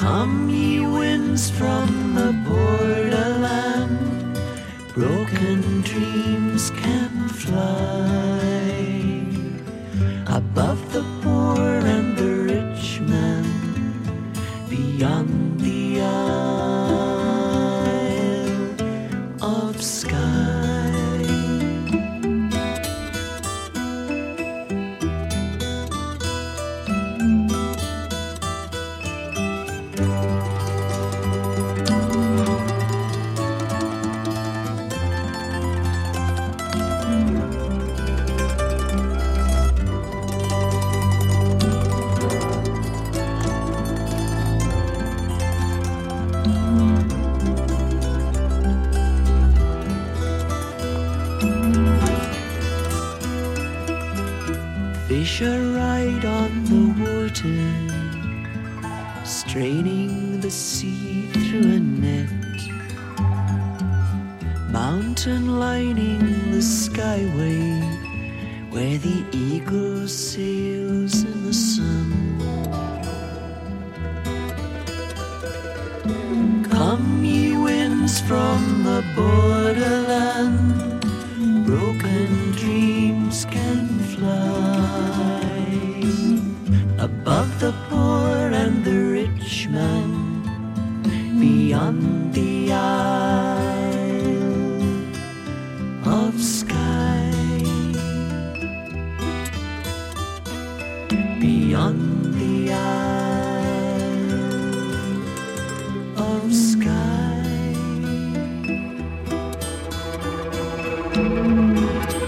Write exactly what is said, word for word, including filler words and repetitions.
Come ye winds from the borderland, broken dreams can fly above the poor and the rich man, beyond the isle of sky. Fish are right on the water, straining the sea through a net. Mountain lining the skyway, where the eagle sails in the sun. Come ye winds from the borderland, broken dreams can fly above the poor and the rich man, beyond the isle of sky, beyond the isle of sky.